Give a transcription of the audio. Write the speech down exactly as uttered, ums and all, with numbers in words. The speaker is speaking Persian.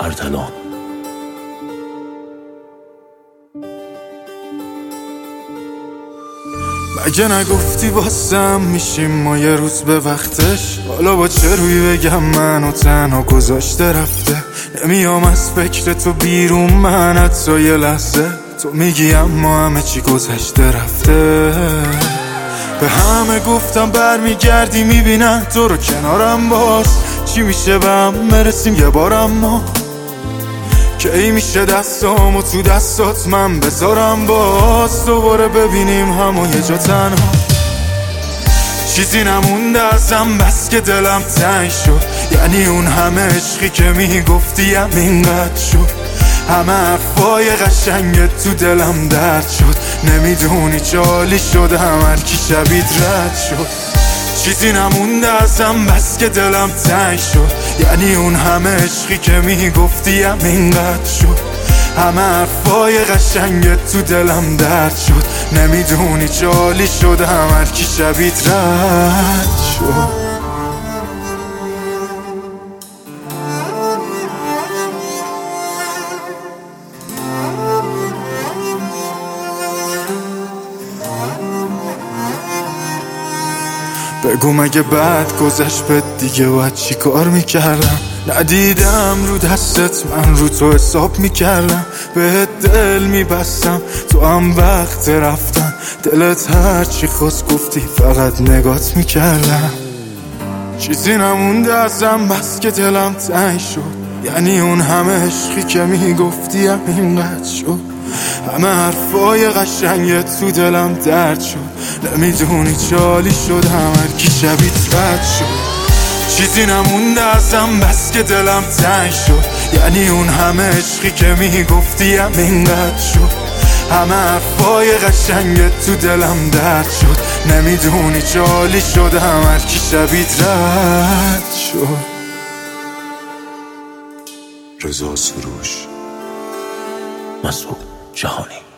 اردلان. مگه نگفتی واسم میشیم ما یه روز به وقتش؟ حالا با چه روی بگم منو تنها گذاشته رفته؟ نمیام از فکر تو بیرون من حتی یه لحظه. تو میگی اما همه چی گذشته رفته. به همه گفتم برمیگردی میبینن تو رو کنارم، باز چی میشه به هم برسیم یه بار؟ اما کی میشه دستامو تو دستات من بذارم باز دوباره ببینیم همو یه جا تنها؟ چیزی نمونده ازم بس که دلم تنگ شد، یعنی اون همه عشقی که میگفتی همینقدر شد. همه حرفای قشنگت تو دلم درد شد، نمیدونی چالی شدم هر کی شبیت رد شد. چیزی نمونده ازم بس که دلم تنگ شد، یعنی اون همه عشقی که میگفتی همینقدر شد. همه حرفای قشنگت تو دلم درد شد، نمیدونی چالی شدم هر کی شبیت رد شد. بگو مگه بعد گذشت بهت دیگه باید چی کار میکردم؟ ندیدم رو دستت من رو تو حساب میکردم، بهت دل میبستم تو هم وقت رفتن، دلت هر چی خواست گفتی فقط نگات میکردم. چیزی نمونده ازم بس که دلم تنگ شد، یعنی اون همه عشقی که میگفتی همینقدر شد. همه حرفای قشنگت تو دلم درد شد، نمیدونی چالی شدم هر کی شبیت رد شد. چیزی نمونده ازم بس که دلم تنگ شد، یعنی اون همه عشقی که میگفتی همینقدر شد. همه حرفای قشنگت تو دلم درد شد، نمیدونی چالی شدم هر کی شبیت رد شد. رضا سروش، مسعود جهانی.